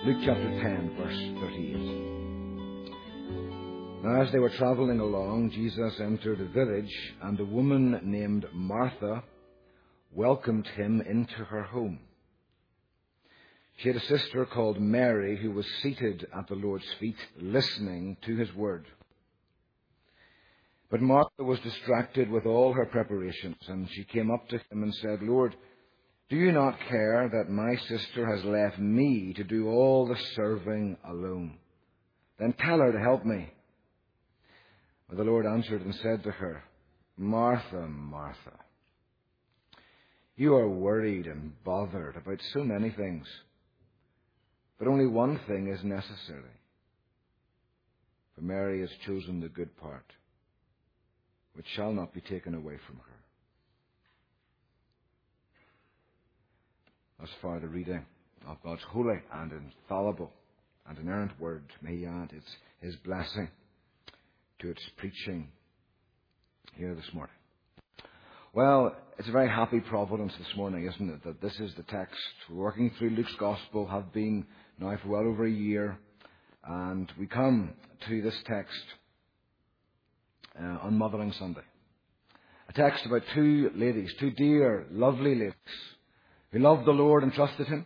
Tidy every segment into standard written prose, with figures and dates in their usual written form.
Luke chapter 10, verse 38. Now, as they were travelling along, Jesus entered a village, and a woman named Martha welcomed him into her home. She had a sister called Mary who was seated at the Lord's feet, listening to his word. But Martha was distracted with all her preparations, and she came up to him and said, "Lord, do you not care that my sister has left me to do all the serving alone? Then tell her to help me." But the Lord answered and said to her, "Martha, Martha, you are worried and bothered about so many things, but only one thing is necessary. For Mary has chosen the good part, which shall not be taken away from her." Thus far the reading of God's holy and infallible and inerrant word. May He add His blessing to its preaching here this morning. Well, it's a very happy providence this morning, isn't it, that this is the text. We're working through Luke's Gospel, have been now for well over a year, and we come to this text on Mothering Sunday. A text about two ladies, two dear, lovely ladies, who loved the Lord and trusted Him,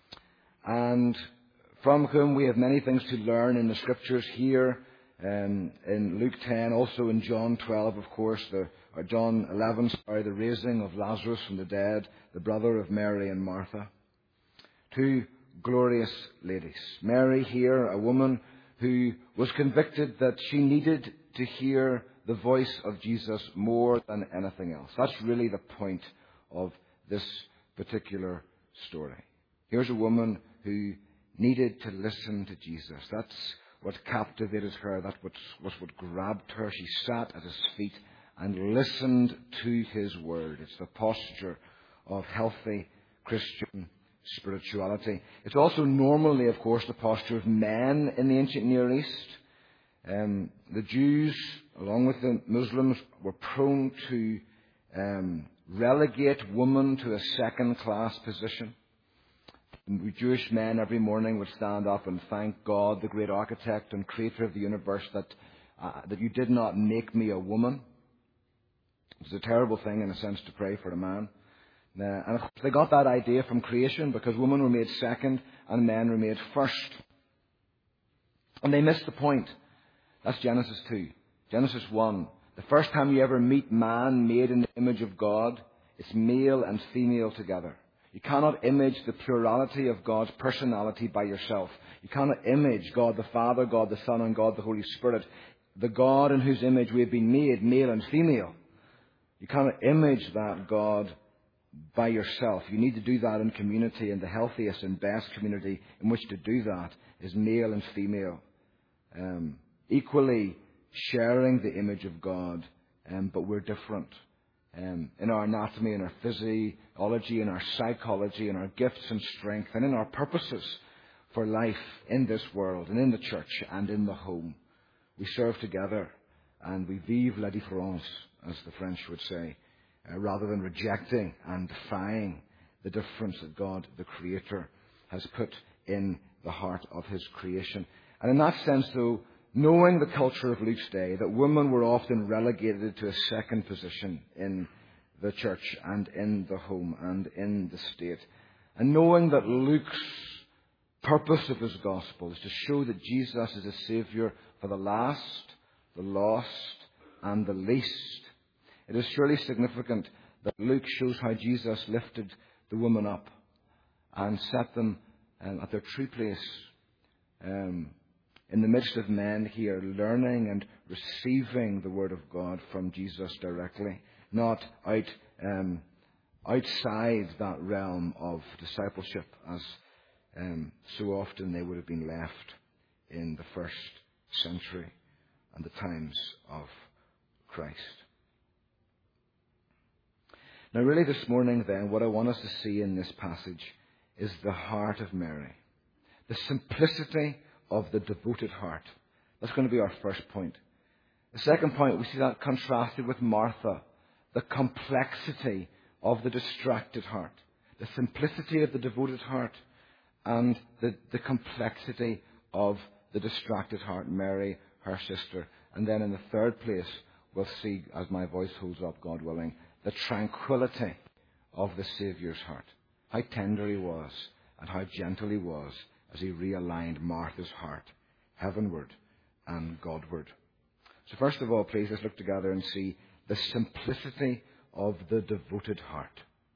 and from whom we have many things to learn in the Scriptures here in Luke 10, also in John 12, of course, or John 11, the raising of Lazarus from the dead, the brother of Mary and Martha. Two glorious ladies. Mary here, a woman who was convicted that she needed to hear the voice of Jesus more than anything else. That's really the point of this particular story. Here's a woman who needed to listen to Jesus. That's what captivated her. That was what grabbed her. She sat at His feet and listened to His word. It's the posture of healthy Christian spirituality. It's also normally, of course, the posture of men in the ancient Near East. The Jews, along with the Muslims, were prone to relegate women to a second-class position. Jewish men every morning would stand up and thank God, the great architect and creator of the universe, that you did not make me a woman. It was a terrible thing, in a sense, to pray for a man. And of course, they got that idea from creation, because women were made second and men were made first. And they missed the point. That's Genesis 2. Genesis 1. The first time you ever meet man made in the image of God, it's male and female together. You cannot image the plurality of God's personality by yourself. You cannot image God the Father, God the Son, and God the Holy Spirit, the God in whose image we have been made, male and female. You cannot image that God by yourself. You need to do that in community, and the healthiest and best community in which to do that is male and female. Equally sharing the image of God, but we're different. In our anatomy, in our physiology, in our psychology, in our gifts and strength, and in our purposes for life in this world, and in the church, and in the home. We serve together, and we vive la différence, as the French would say, rather than rejecting and defying the difference that God, the Creator, has put in the heart of His creation. And in that sense, though, knowing the culture of Luke's day, that women were often relegated to a second position in the church and in the home and in the state, and knowing that Luke's purpose of his gospel is to show that Jesus is a Saviour for the last, the lost, and the least, it is surely significant that Luke shows how Jesus lifted the women up and set them at their true place in the midst of men here, learning and receiving the Word of God from Jesus directly, not outside that realm of discipleship, as so often they would have been left in the first century and the times of Christ. Now, really this morning then, what I want us to see in this passage is the heart of Mary, the simplicity of the devoted heart. That's going to be our first point. The second point, we see that contrasted with Martha, the complexity of the distracted heart, the simplicity of the devoted heart, and the complexity of the distracted heart, Mary, her sister. And then in the third place, we'll see, as my voice holds up, God willing, the tranquility of the Saviour's heart. How tender he was and how gentle he was as he realigned Martha's heart heavenward and Godward. So first of all, please, let's look together and see the simplicity of the devoted heart.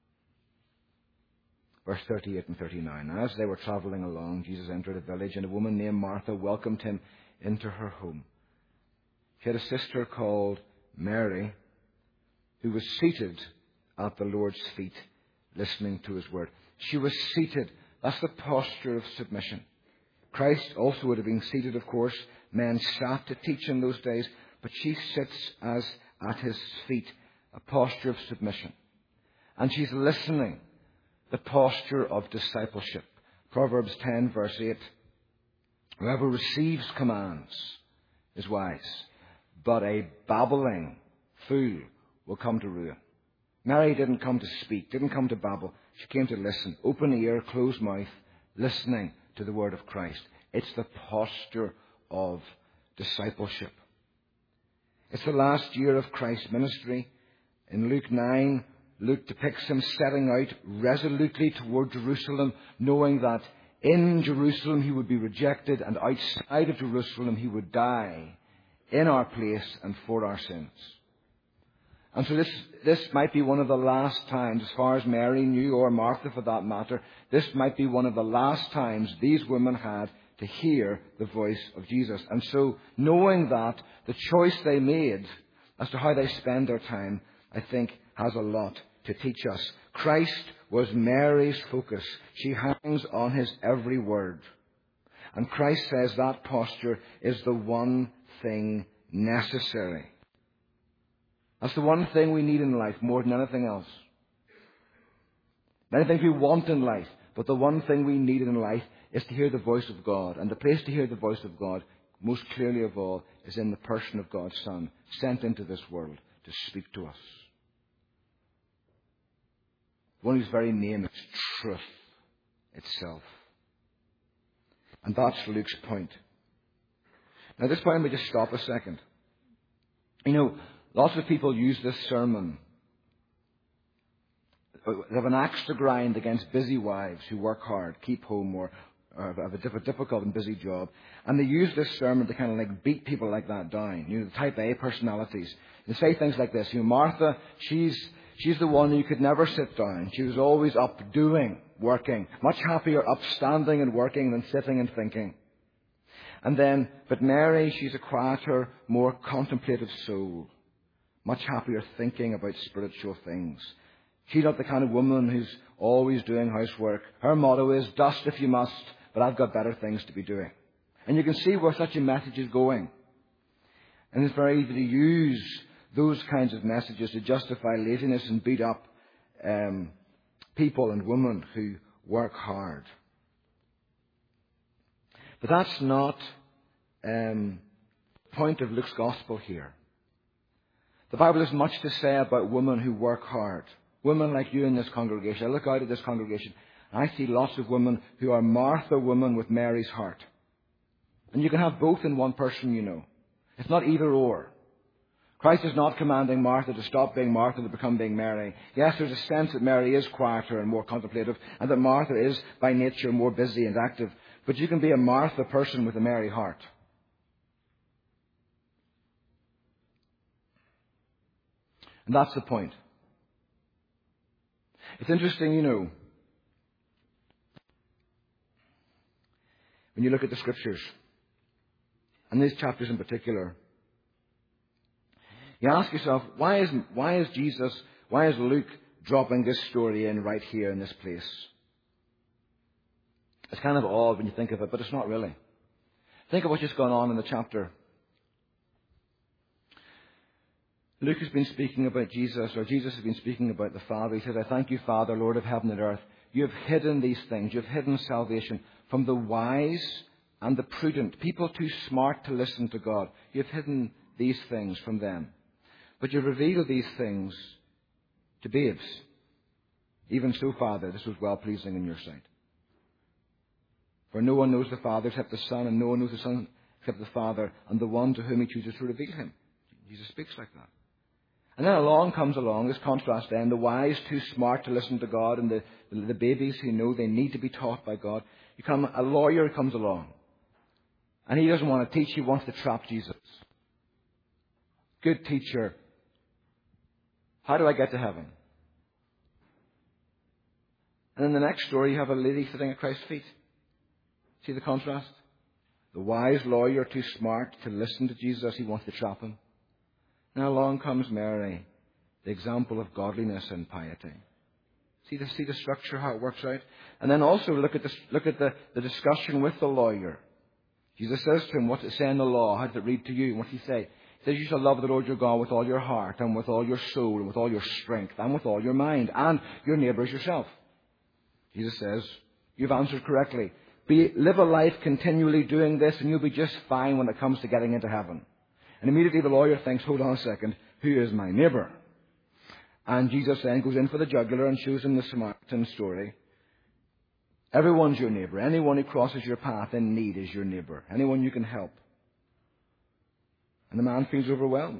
Verse 38 and 39. And as they were travelling along, Jesus entered a village, and a woman named Martha welcomed him into her home. She had a sister called Mary, who was seated at the Lord's feet, listening to his word. She was seated. That's the posture of submission. Christ also would have been seated, of course. Men sat to teach in those days, but she sits as at his feet, a posture of submission. And she's listening, the posture of discipleship. Proverbs 10, verse 8. Whoever receives commands is wise, but a babbling fool will come to ruin. Mary didn't come to speak, didn't come to babble. She came to listen. Open ear, closed mouth, listening to the word of Christ. It's the posture of discipleship. It's the last year of Christ's ministry. In Luke 9, Luke depicts him setting out resolutely toward Jerusalem, knowing that in Jerusalem he would be rejected, and outside of Jerusalem he would die in our place and for our sins. And so this might be one of the last times, as far as Mary knew, or Martha for that matter, this might be one of the last times these women had to hear the voice of Jesus. And so, knowing that, the choice they made as to how they spend their time, I think, has a lot to teach us. Christ was Mary's focus. She hangs on his every word. And Christ says that posture is the one thing necessary. That's the one thing we need in life more than anything else. Many things we want in life, but the one thing we need in life is to hear the voice of God. And the place to hear the voice of God, most clearly of all, is in the person of God's Son, sent into this world to speak to us. One whose very name is truth itself. And that's Luke's point. Now, at this point, let me just stop a second. You know, lots of people use this sermon. They have an axe to grind against busy wives who work hard, keep home, or have a difficult and busy job. And they use this sermon to kind of like beat people like that down. You know, the type A personalities. They say things like this. You know, Martha, she's the one who could never sit down. She was always up doing, working. Much happier up standing and working than sitting and thinking. And then, but Mary, she's a quieter, more contemplative soul. Much happier thinking about spiritual things. She's not the kind of woman who's always doing housework. Her motto is, dust if you must, but I've got better things to be doing. And you can see where such a message is going. And it's very easy to use those kinds of messages to justify laziness and beat up people and women who work hard. But that's not the point of Luke's gospel here. The Bible has much to say about women who work hard. Women like you in this congregation. I look out at this congregation and I see lots of women who are Martha women with Mary's heart. And you can have both in one person, you know. It's not either or. Christ is not commanding Martha to stop being Martha to become being Mary. Yes, there's a sense that Mary is quieter and more contemplative, and that Martha is by nature more busy and active. But you can be a Martha person with a Mary heart. And that's the point. It's interesting, you know, when you look at the Scriptures, and these chapters in particular, you ask yourself, why is Luke dropping this story in right here in this place? It's kind of odd when you think of it, but it's not really. Think of what's just gone on in the chapter. Luke has been speaking about Jesus, or Jesus has been speaking about the Father. He says, I thank you, Father, Lord of heaven and earth. You have hidden these things. You have hidden salvation from the wise and the prudent, people too smart to listen to God. You have hidden these things from them. But you reveal these things to babes. Even so, Father, this was well-pleasing in your sight. For no one knows the Father except the Son, and no one knows the Son except the Father, and the one to whom he chooses to reveal him. Jesus speaks like that. And then comes along this contrast then, the wise too smart to listen to God, and the babies who know they need to be taught by God. A lawyer comes along, and he doesn't want to teach, he wants to trap Jesus. Good teacher, how do I get to heaven? And in the next story, you have a lady sitting at Christ's feet. See the contrast? The wise lawyer, too smart to listen to Jesus, he wants to trap him. Now along comes Mary, the example of godliness and piety. See the structure, how it works out? And then also look at the discussion with the lawyer. Jesus says to him, what's it say in the law? How does it read to you? And what's he say? He says, you shall love the Lord your God with all your heart, and with all your soul, and with all your strength, and with all your mind, and your neighbour as yourself. Jesus says, you've answered correctly. Live a life continually doing this, and you'll be just fine when it comes to getting into heaven. And immediately the lawyer thinks, hold on a second, who is my neighbour? And Jesus then goes in for the jugular and shows him the Samaritan story. Everyone's your neighbour. Anyone who crosses your path in need is your neighbour. Anyone you can help. And the man feels overwhelmed.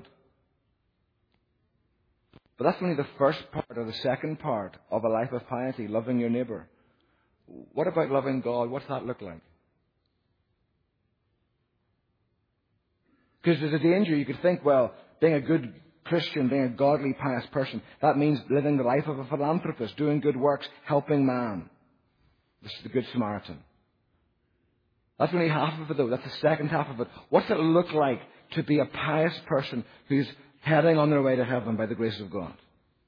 But that's only the first part or the second part of a life of piety, loving your neighbour. What about loving God? What's that look like? Because there's a danger. You could think, well, being a good Christian, being a godly, pious person, that means living the life of a philanthropist, doing good works, helping man. This is the Good Samaritan. That's only half of it, though. That's the second half of it. What's it look like to be a pious person who's heading on their way to heaven by the grace of God?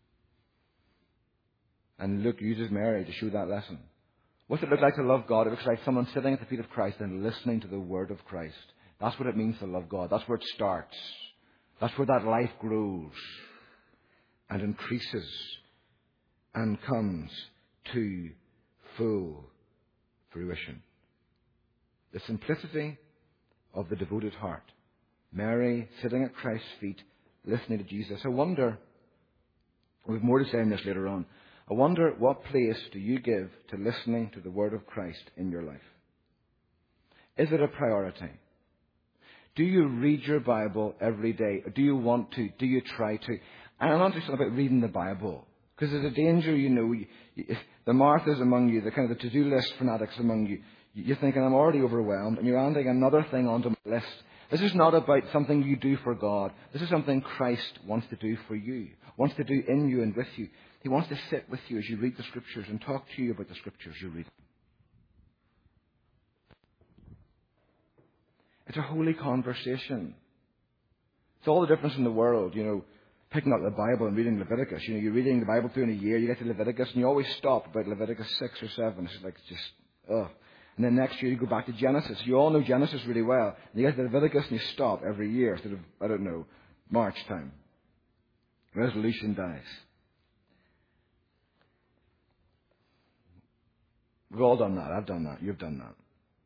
And Luke uses Mary to show that lesson. What's it look like to love God? It looks like someone sitting at the feet of Christ and listening to the word of Christ. That's what it means to love God. That's where it starts. That's where that life grows and increases and comes to full fruition. The simplicity of the devoted heart. Mary sitting at Christ's feet, listening to Jesus. I wonder, we have more to say on this later on, I wonder what place do you give to listening to the word of Christ in your life? Is it a priority? Do you read your Bible every day? Do you want to? Do you try to? And I'm not just about reading the Bible. Because there's a danger, the Marthas among you, the kind of the to-do list fanatics among you, you're thinking, I'm already overwhelmed, and you're adding another thing onto my list. This is not about something you do for God. This is something Christ wants to do for you, wants to do in you and with you. He wants to sit with you as you read the Scriptures and talk to you about the Scriptures you read. It's a holy conversation. It's all the difference in the world, picking up the Bible and reading Leviticus. You're reading the Bible through in a year, you get to Leviticus, and you always stop about Leviticus 6 or 7. It's just, ugh. And then next year you go back to Genesis. You all know Genesis really well. And you get to Leviticus and you stop every year instead of, March time. Resolution dies. We've all done that. I've done that. You've done that.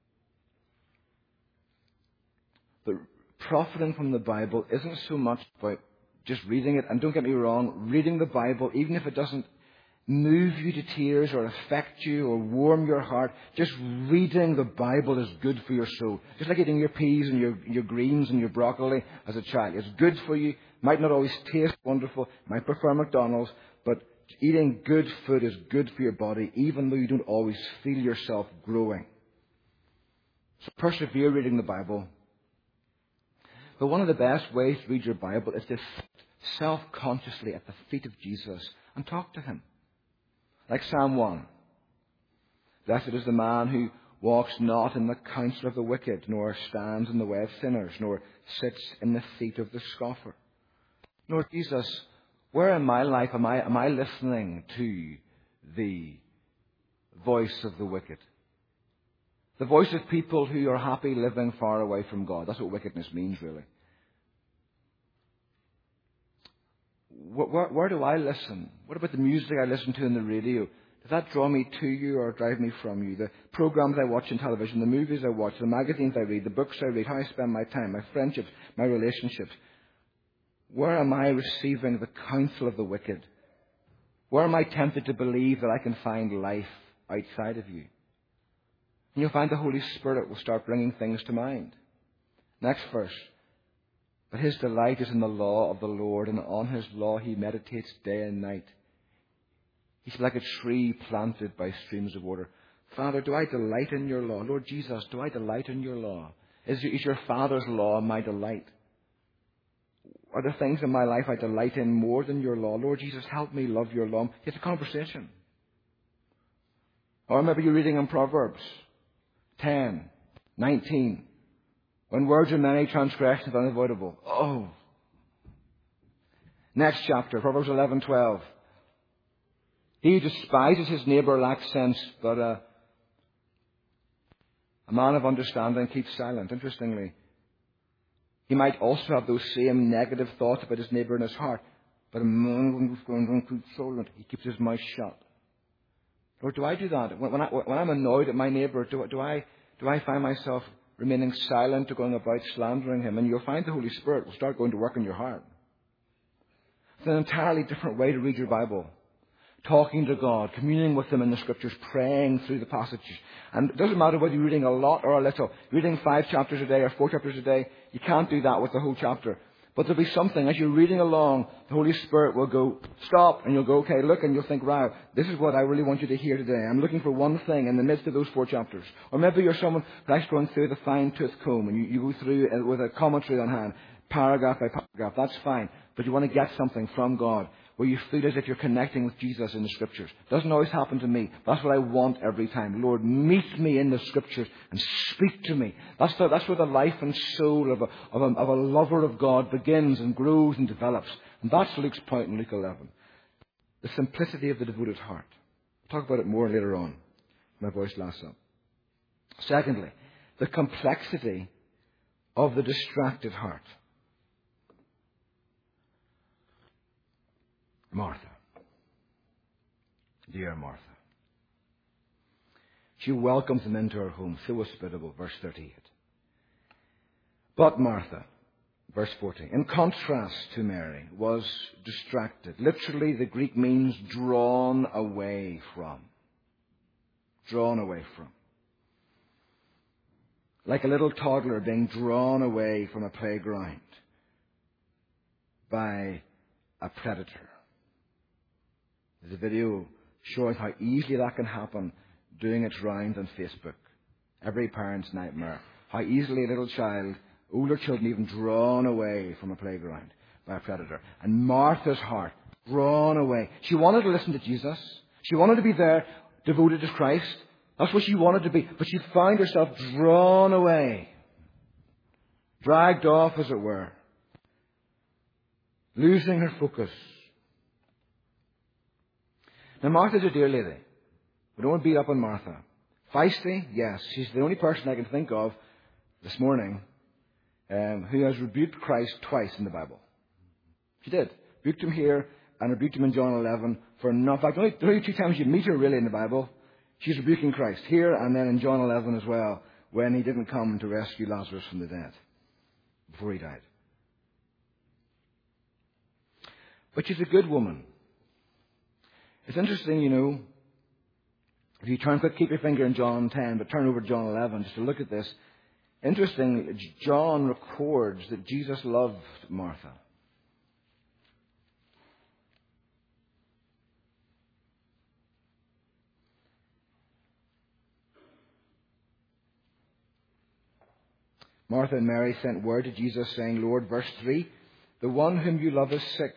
But profiting from the Bible isn't so much about just reading it. And don't get me wrong, reading the Bible, even if it doesn't move you to tears or affect you or warm your heart, just reading the Bible is good for your soul. Just like eating your peas and your greens and your broccoli as a child. It's good for you. Might not always taste wonderful. Might prefer McDonald's. But eating good food is good for your body, even though you don't always feel yourself growing. So persevere reading the Bible. But one of the best ways to read your Bible is to sit self-consciously at the feet of Jesus and talk to him. Like Psalm 1. Blessed is the man who walks not in the counsel of the wicked, nor stands in the way of sinners, nor sits in the seat of the scoffer. Lord Jesus, where in my life am I listening to the voice of the wicked? The voice of people who are happy living far away from God. That's what wickedness means, really. Where do I listen? What about the music I listen to on the radio? Does that draw me to you or drive me from you? The programs I watch on television, the movies I watch, the magazines I read, the books I read, how I spend my time, my friendships, my relationships. Where am I receiving the counsel of the wicked? Where am I tempted to believe that I can find life outside of you? And you'll find the Holy Spirit will start bringing things to mind. Next verse. But his delight is in the law of the Lord, and on his law he meditates day and night. He's like a tree planted by streams of water. Father, do I delight in your law? Lord Jesus, do I delight in your law? Is your Father's law my delight? Are there things in my life I delight in more than your law? Lord Jesus, help me love your law. It's a conversation. Or maybe you're reading in Proverbs 10, 19. When words are many, transgressions are unavoidable. Oh. Next chapter, Proverbs 11:12. He who despises his neighbour lacks sense, but a man of understanding keeps silent. Interestingly, he might also have those same negative thoughts about his neighbour in his heart, but a man who's going to keep silent, he keeps his mouth shut. Lord, do I do that? When I'm annoyed at my neighbour, do I find myself remaining silent or going about slandering him? And you'll find the Holy Spirit will start going to work in your heart. It's an entirely different way to read your Bible. Talking to God, communing with Him in the Scriptures, praying through the passages. And it doesn't matter whether you're reading a lot or a little. Reading 5 chapters a day or 4 chapters a day, you can't do that with the whole chapter. But there'll be something, as you're reading along, the Holy Spirit will go, stop, and you'll go, okay, look, and you'll think, wow, this is what I really want you to hear today. I'm looking for one thing in the midst of those 4 chapters. Or maybe you're someone who's going through the fine-tooth comb, and you go through it with a commentary on hand, paragraph by paragraph. That's fine. But you want to get something from God, where you feel as if you're connecting with Jesus in the Scriptures. Doesn't always happen to me. That's what I want every time. Lord, meet me in the Scriptures and speak to me. That's where the life and soul of a lover of God begins and grows and develops. And that's Luke's point in Luke 11. The simplicity of the devoted heart. We'll talk about it more later on. My voice lasts up. Secondly, the complexity of the distracted heart. Martha. Dear Martha. She welcomes him into her home, so hospitable, verse 38. But Martha, verse 40, in contrast to Mary, was distracted. Literally, the Greek means drawn away from. Drawn away from. Like a little toddler being drawn away from a playground by a predator. There's a video showing how easily that can happen, doing its rounds on Facebook. Every parent's nightmare. How easily a little child, older children even, drawn away from a playground by a predator. And Martha's heart, drawn away. She wanted to listen to Jesus. She wanted to be there, devoted to Christ. That's what she wanted to be. But she found herself drawn away. Dragged off, as it were. Losing her focus. Now, Martha's a dear lady. We don't want to beat up on Martha. Feisty? Yes. She's the only person I can think of this morning who has rebuked Christ twice in the Bible. She did. Rebuked him here and rebuked him in John 11 for not. In fact, the only 2 times you meet her really in the Bible, she's rebuking Christ. Here and then in John 11 as well, when he didn't come to rescue Lazarus from the dead before he died. But she's a good woman. It's interesting, if you turn quick, keep your finger in John 10, but turn over to John 11 just to look at this. Interesting, John records that Jesus loved Martha. Martha and Mary sent word to Jesus saying, Lord, verse 3, the one whom you love is sick.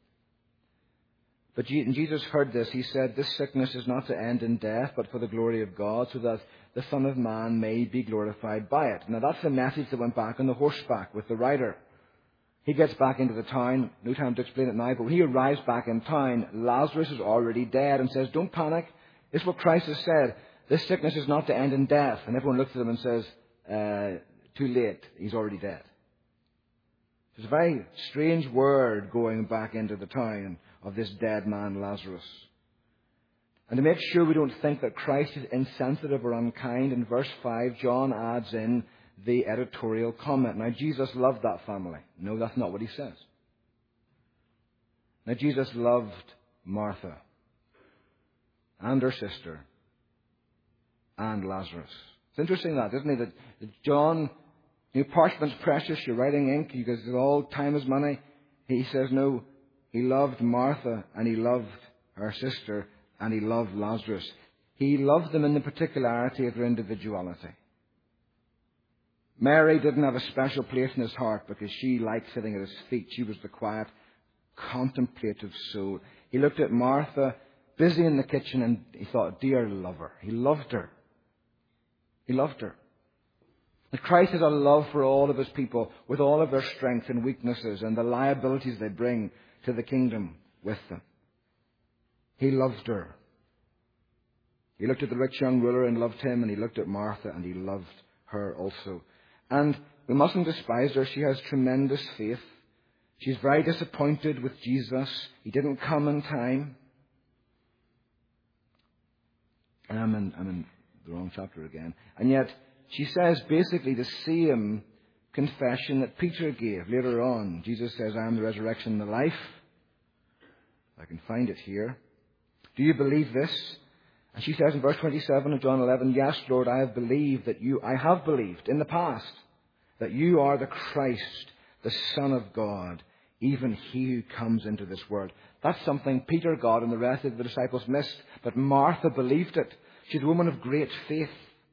But when Jesus heard this, he said, this sickness is not to end in death, but for the glory of God, so that the Son of Man may be glorified by it. Now that's the message that went back on the horseback with the rider. He gets back into the town, no time to explain it now, but when he arrives back in town, Lazarus is already dead and says, don't panic. It's what Christ has said. This sickness is not to end in death. And everyone looks at him and says, too late. He's already dead. It's a very strange word going back into the town of this dead man, Lazarus. And to make sure we don't think that Christ is insensitive or unkind, in verse 5, John adds in the editorial comment. Now, Jesus loved that family. No, that's not what he says. Now, Jesus loved Martha and her sister and Lazarus. It's interesting that, isn't it? That John, parchment's precious, you're writing ink, because all time is money. He says, no, he loved Martha, and he loved her sister, and he loved Lazarus. He loved them in the particularity of their individuality. Mary didn't have a special place in his heart because she liked sitting at his feet. She was the quiet, contemplative soul. He looked at Martha, busy in the kitchen, and he thought, dear lover. He loved her. He loved her. And Christ has a love for all of his people with all of their strengths and weaknesses and the liabilities they bring to the kingdom with them. He loved her. He looked at the rich young ruler and loved him, and he looked at Martha and he loved her also. And we mustn't despise her. She has tremendous faith. She's very disappointed with Jesus. He didn't come in time. And I'm in the wrong chapter again. And yet, she says basically the same confession that Peter gave later on. Jesus says, I am the resurrection and the life. I can find it here. Do you believe this? And she says in verse 27 of John 11, yes, Lord, I have believed in the past that you are the Christ, the Son of God, even he who comes into this world. That's something Peter got and the rest of the disciples missed. But Martha believed it. She's a woman of great faith,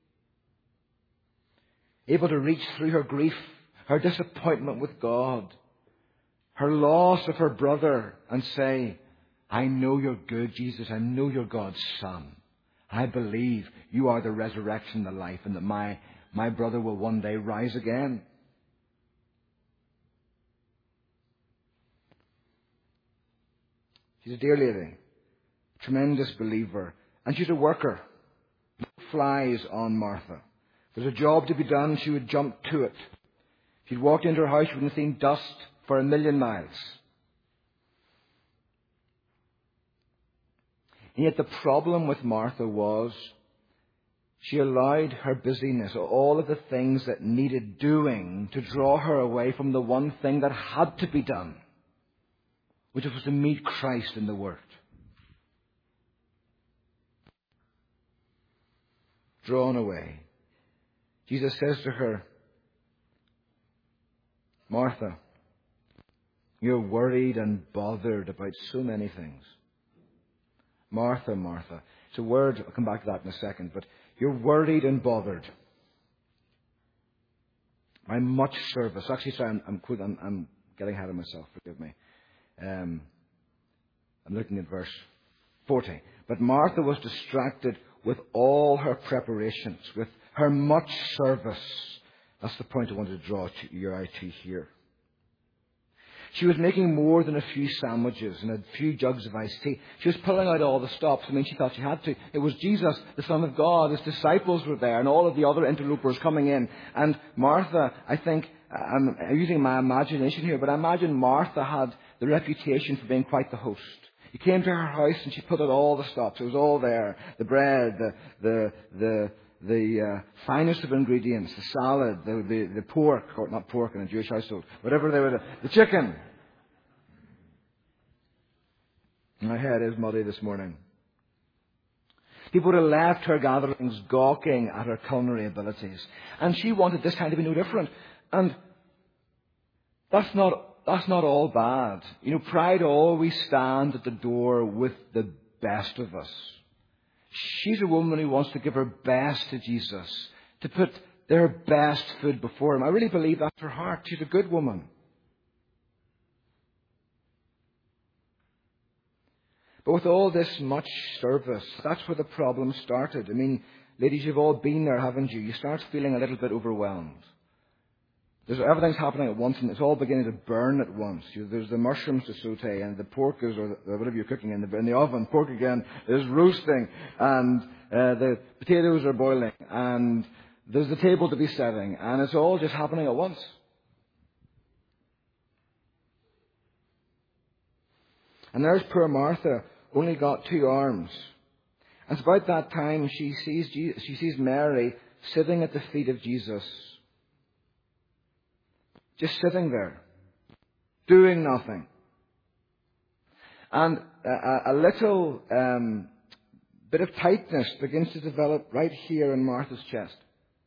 able to reach through her grief, her disappointment with God, her loss of her brother, and say, I know you're good, Jesus. I know you're God's Son. I believe you are the resurrection, the life, and that my brother will one day rise again. She's a dear lady, a tremendous believer, and she's a worker. No flies on Martha. If there's a job to be done, she would jump to it. If she'd walked into her house, she wouldn't have seen dust for 1,000,000 miles. And yet the problem with Martha was she allowed her busyness, all of the things that needed doing, to draw her away from the one thing that had to be done, which was to meet Christ in the Word. Drawn away. Jesus says to her, Martha, you're worried and bothered about so many things. Martha, Martha. It's a word, I'll come back to that in a second, but you're worried and bothered by much service. Actually, sorry, I'm getting ahead of myself, forgive me. I'm looking at verse 40. But Martha was distracted with all her preparations, with her much service. That's the point I wanted to draw your eye to here. She was making more than a few sandwiches and a few jugs of iced tea. She was pulling out all the stops. She thought she had to. It was Jesus, the Son of God. His disciples were there and all of the other interlopers coming in. And Martha, I think, I'm using my imagination here, but I imagine Martha had the reputation for being quite the host. You came to her house and she put out all the stops. It was all there. The bread, the finest of ingredients, the salad, the pork, or not pork in a Jewish household, whatever they were, the chicken. My head is muddy this morning. People would have left her gatherings gawking at her culinary abilities. And she wanted this time to be no different. And that's not all bad. Pride always stands at the door with the best of us. She's a woman who wants to give her best to Jesus, to put their best food before him. I really believe that's her heart. She's a good woman. But with all this much service, that's where the problem started. Ladies, you've all been there, haven't you? You start feeling a little bit overwhelmed. Everything's happening at once, and it's all beginning to burn at once. There's the mushrooms to saute, and the pork is, or whatever you're cooking in the oven, pork again is roasting, and the potatoes are boiling, and there's the table to be setting, and it's all just happening at once. And there's poor Martha, only got 2 arms. And it's about that time she sees Mary sitting at the feet of Jesus. Just sitting there, doing nothing. And a little bit of tightness begins to develop right here in Martha's chest.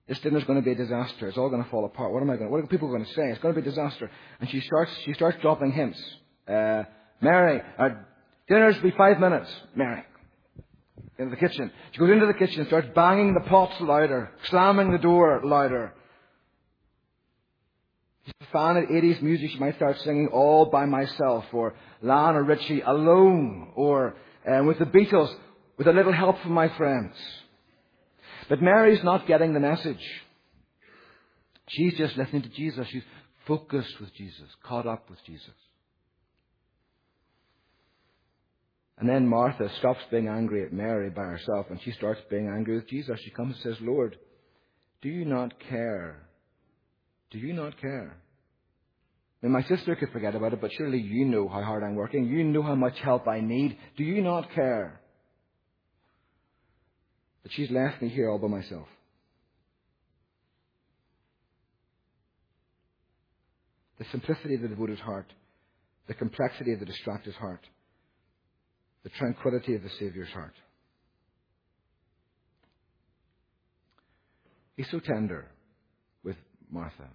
This dinner's going to be a disaster. It's all going to fall apart. What are people going to say? It's going to be a disaster. And she starts dropping hints. Mary, dinner's be 5 minutes. Mary. In the kitchen. She goes into the kitchen and starts banging the pots louder, slamming the door louder. She's a fan of 80s music. She might start singing All By Myself, or Lionel Richie Alone, or with the Beatles, With a Little Help from My Friends. But Mary's not getting the message. She's just listening to Jesus. She's focused with Jesus, caught up with Jesus. And then Martha stops being angry at Mary by herself, and she starts being angry with Jesus. She comes and says, Lord, do you not care? Do you not care? I mean, my sister could forget about it, but surely you know how hard I'm working. You know how much help I need. Do you not care? But she's left me here all by myself. The simplicity of the devoted heart, the complexity of the distracted heart, the tranquility of the Saviour's heart. He's so tender with Martha.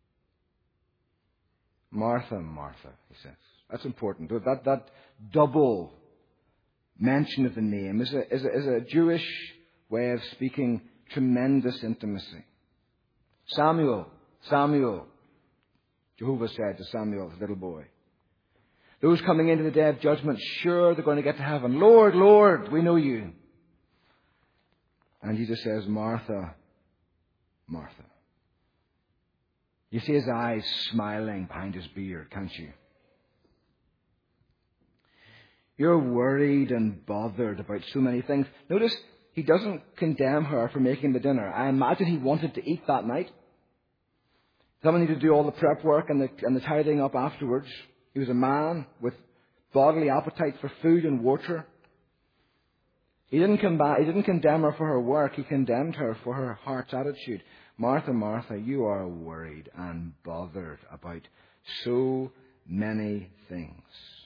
Martha, Martha, he says. That's important. That double mention of the name is a Jewish way of speaking tremendous intimacy. Samuel, Samuel, Jehovah said to Samuel, his little boy. Those coming into the day of judgment, sure, they're going to get to heaven. Lord, Lord, we know you. And Jesus says, Martha, Martha. You see his eyes smiling behind his beard, can't you? You're worried and bothered about so many things. Notice, he doesn't condemn her for making the dinner. I imagine he wanted to eat that night. Someone needed to do all the prep work and the tidying up afterwards. He was a man with bodily appetite for food and water. He didn't condemn her for her work. He condemned her for her heart's attitude. Martha, Martha, you are worried and bothered about so many things.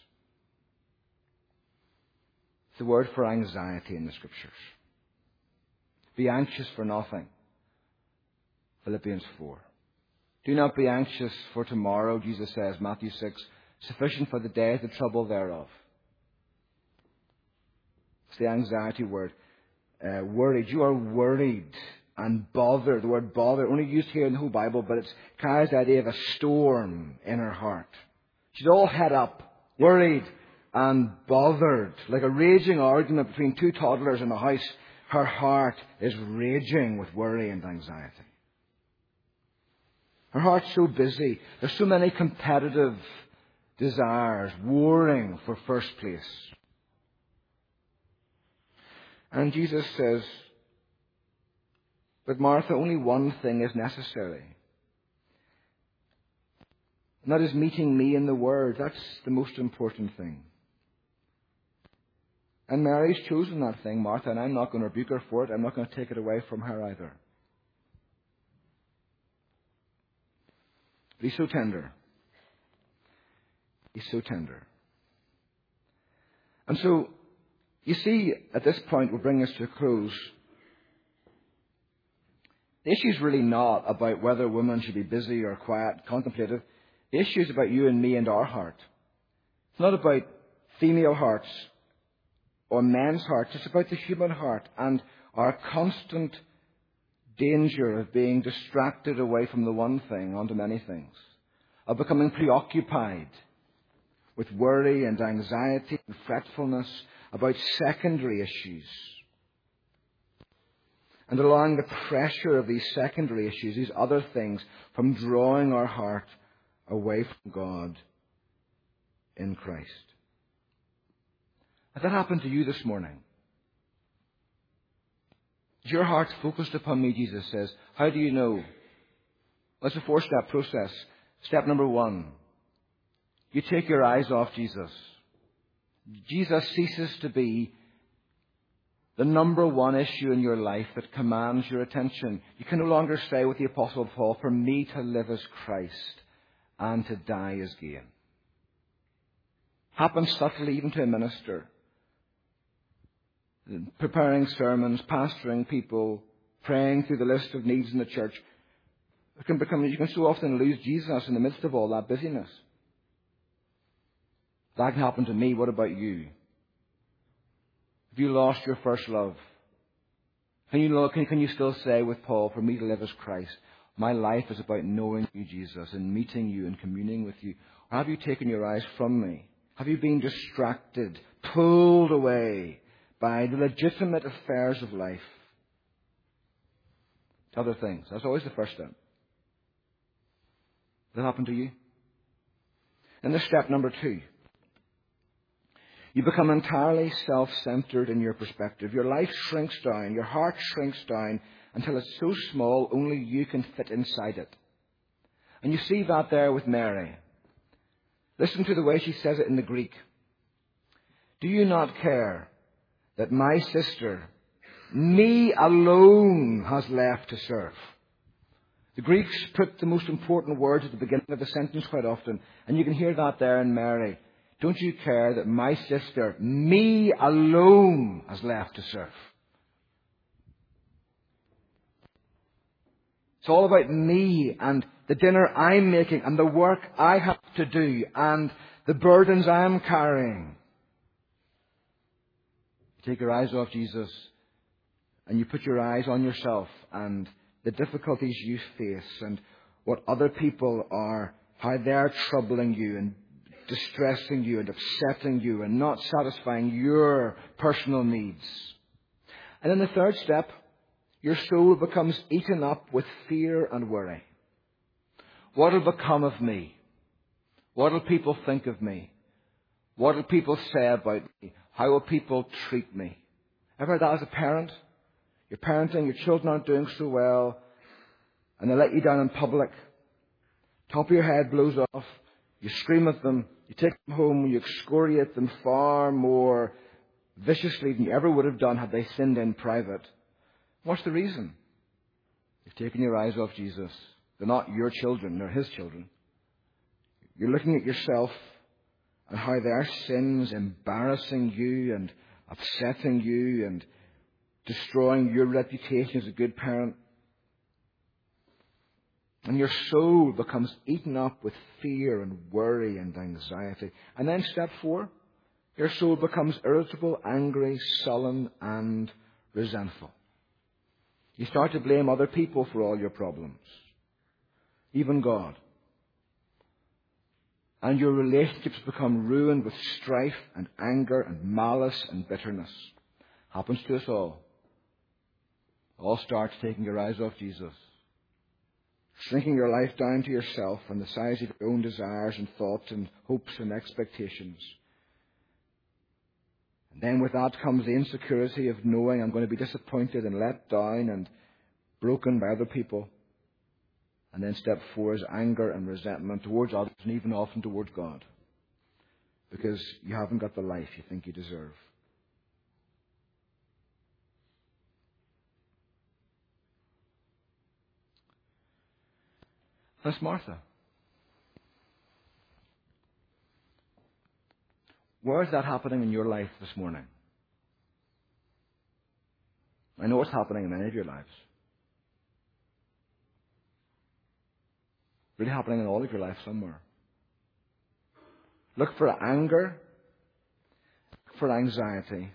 It's the word for anxiety in the Scriptures. Be anxious for nothing. Philippians 4. Do not be anxious for tomorrow, Jesus says, Matthew 6. Sufficient for the day is the trouble thereof. It's the anxiety word. Worried. You are worried and bothered. The word bother, only used here in the whole Bible, but it carries the idea of a storm in her heart. She's all head up, worried and bothered. Like a raging argument between two toddlers in a house. Her heart is raging with worry and anxiety. Her heart's so busy. There's so many competitive desires warring for first place. And Jesus says, but Martha, only one thing is necessary. And that is meeting me in the Word. That's the most important thing. And Mary's chosen that thing, Martha, and I'm not going to rebuke her for it. I'm not going to take it away from her either. But he's so tender. He's so tender. And so, you see, at this point, we'll bring us to a close. The issue is really not about whether women should be busy or quiet, contemplative. The issue is about you and me and our heart. It's not about female hearts or men's hearts. It's about the human heart and our constant danger of being distracted away from the one thing onto many things, of becoming preoccupied with worry and anxiety and fretfulness about secondary issues, and allowing the pressure of these secondary issues, these other things, from drawing our heart away from God in Christ. Has that happened to you this morning? Is your heart focused upon me, Jesus says? How do you know? Well, it's a 4-step process. Step number 1. You take your eyes off Jesus. Jesus ceases to be the number one issue in your life that commands your attention. You can no longer say with the Apostle Paul, for me to live as Christ and to die as gain. Happens subtly even to a minister. Preparing sermons, pastoring people, praying through the list of needs in the church. You can so often lose Jesus in the midst of all that busyness. That can happen to me. What about you? Have you lost your first love? Can you still say with Paul, for me to live as Christ? My life is about knowing you, Jesus, and meeting you and communing with you. Or have you taken your eyes from me? Have you been distracted, pulled away by the legitimate affairs of life to other things? That's always the first step. Does that happen to you? And this step number 2. You become entirely self-centered in your perspective. Your life shrinks down. Your heart shrinks down until it's so small only you can fit inside it. And you see that there with Mary. Listen to the way she says it in the Greek. Do you not care that my sister, me alone, has left to serve? The Greeks put the most important words at the beginning of the sentence quite often. And you can hear that there in Mary. Don't you care that my sister, me alone, has left to serve? It's all about me and the dinner I'm making and the work I have to do and the burdens I'm carrying. You take your eyes off Jesus and you put your eyes on yourself and the difficulties you face and what other people are, how they're troubling you and distressing you and upsetting you and not satisfying your personal needs. And then the third step, your soul becomes eaten up with fear and worry. What will become of me? What will people think of me? What will people say about me? How will people treat me? Ever heard that as a parent? You're parenting, your children aren't doing so well, and they let you down in public. Top of your head blows off. You scream at them. You take them home. You excoriate them far more viciously than you ever would have done had they sinned in private. What's the reason? You've taken your eyes off Jesus. They're not your children. They're His children. You're looking at yourself and how their sins embarrassing you and upsetting you and destroying your reputation as a good parent. And your soul becomes eaten up with fear and worry and anxiety. And then step 4, your soul becomes irritable, angry, sullen, and resentful. You start to blame other people for all your problems, even God. And your relationships become ruined with strife and anger and malice and bitterness. Happens to us all. All starts taking your eyes off Jesus. Shrinking your life down to yourself and the size of your own desires and thoughts and hopes and expectations. And then with that comes the insecurity of knowing I'm going to be disappointed and let down and broken by other people. And then step 4 is anger and resentment towards others and even often towards God. Because you haven't got the life you think you deserve. That's Martha. Where is that happening in your life this morning? I know it's happening in many of your lives. Really happening in all of your life somewhere. Look for anger, look for anxiety,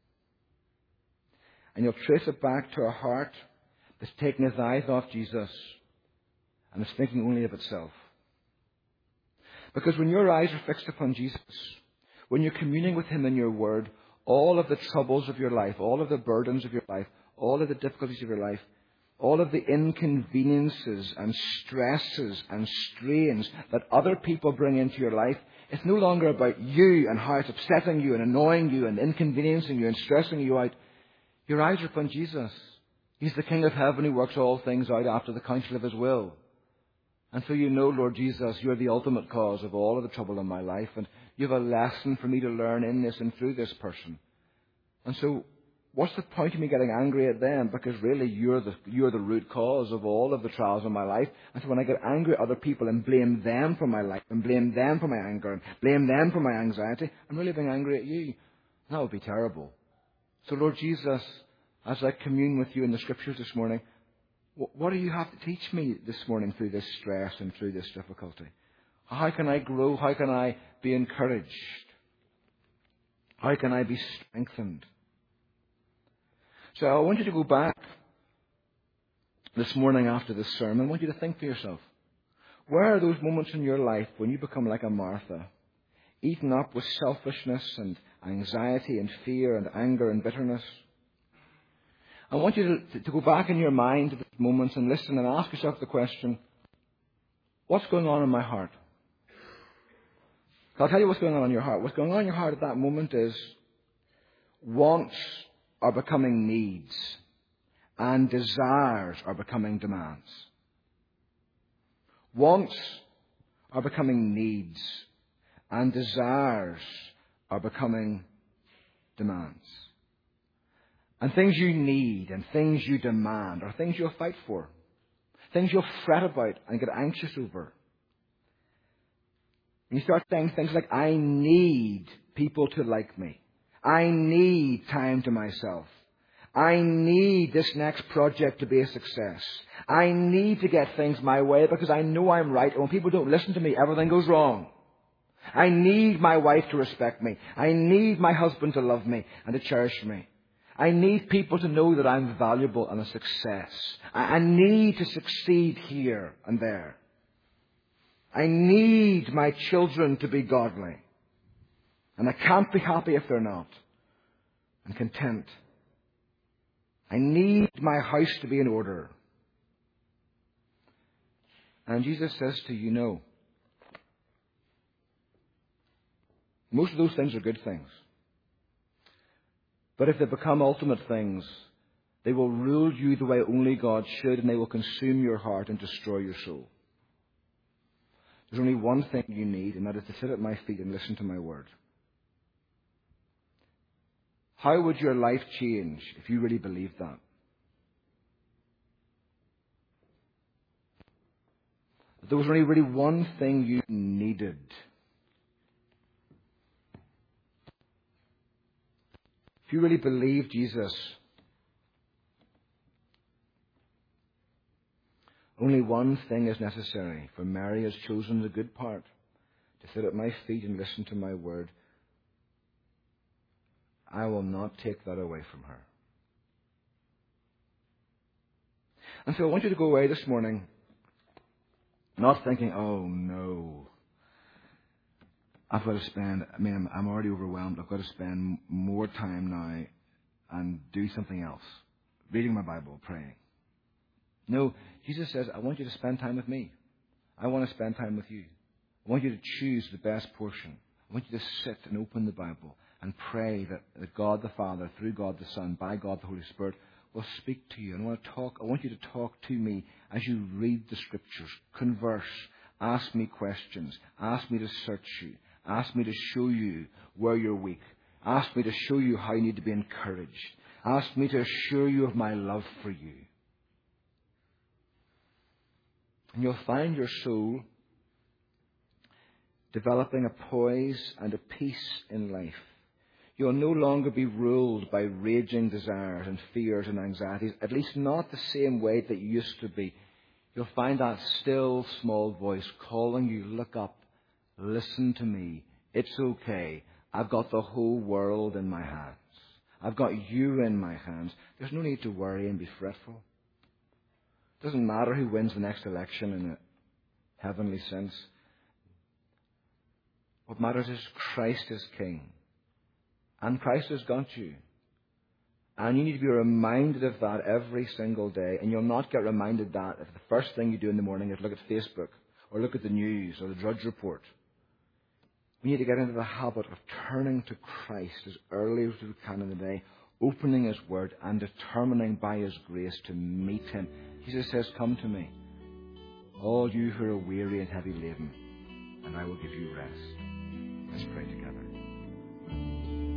and you'll trace it back to a heart that's taken its eyes off Jesus and is thinking only of itself. Because when your eyes are fixed upon Jesus, when you're communing with Him in your Word, all of the troubles of your life, all of the burdens of your life, all of the difficulties of your life, all of the inconveniences and stresses and strains that other people bring into your life, it's no longer about you and how it's upsetting you and annoying you and inconveniencing you and stressing you out. Your eyes are upon Jesus. He's the King of heaven who works all things out after the counsel of His will. And so you know, Lord Jesus, you're the ultimate cause of all of the trouble in my life, and you have a lesson for me to learn in this and through this person. And so, what's the point of me getting angry at them? Because really, you're the root cause of all of the trials in my life. And so when I get angry at other people and blame them for my life, and blame them for my anger, and blame them for my anxiety, I'm really being angry at you. That would be terrible. So Lord Jesus, as I commune with you in the Scriptures this morning, what do you have to teach me this morning through this stress and through this difficulty? How can I grow? How can I be encouraged? How can I be strengthened? So I want you to go back this morning after this sermon. I want you to think to yourself, where are those moments in your life when you become like a Martha, eaten up with selfishness and anxiety and fear and anger and bitterness? I want you to go back in your mind to those moments and listen and ask yourself the question, what's going on in my heart? I'll tell you what's going on in your heart. What's going on in your heart at that moment is wants are becoming needs and desires are becoming demands. Wants are becoming needs and desires are becoming demands. And things you need and things you demand are things you'll fight for. Things you'll fret about and get anxious over. And you start saying things like, I need people to like me. I need time to myself. I need this next project to be a success. I need to get things my way because I know I'm right. And when people don't listen to me, everything goes wrong. I need my wife to respect me. I need my husband to love me and to cherish me. I need people to know that I'm valuable and a success. I need to succeed here and there. I need my children to be godly. And I can't be happy if they're not. And content. I need my house to be in order. And Jesus says to you, no. Most of those things are good things. But if they become ultimate things, they will rule you the way only God should, and they will consume your heart and destroy your soul. There's only one thing you need, and that is to sit at my feet and listen to my word. How would your life change if you really believed that? There was only really one thing you needed. If you really believe Jesus, only one thing is necessary, for Mary has chosen the good part, to sit at my feet and listen to my word. I will not take that away from her. And so I want you to go away this morning not thinking, oh no, I've got to spend, I'm already overwhelmed. I've got to spend more time now and do something else. Reading my Bible, praying. No, Jesus says, I want you to spend time with me. I want to spend time with you. I want you to choose the best portion. I want you to sit and open the Bible and pray that God the Father, through God the Son, by God the Holy Spirit, will speak to you. And I want you to talk to me as you read the Scriptures. Converse. Ask me questions. Ask me to search you. Ask me to show you where you're weak. Ask me to show you how you need to be encouraged. Ask me to assure you of my love for you. And you'll find your soul developing a poise and a peace in life. You'll no longer be ruled by raging desires and fears and anxieties, at least not the same way that you used to be. You'll find that still small voice calling you, look up, listen to me. It's okay. I've got the whole world in my hands. I've got you in my hands. There's no need to worry and be fretful. It doesn't matter who wins the next election in a heavenly sense. What matters is Christ is King. And Christ has got you. And you need to be reminded of that every single day. And you'll not get reminded that if the first thing you do in the morning is look at Facebook or look at the news or the Drudge Report. We need to get into the habit of turning to Christ as early as we can in the day, opening His Word and determining by His grace to meet Him. Jesus says, come to me, all you who are weary and heavy laden, and I will give you rest. Let's pray together.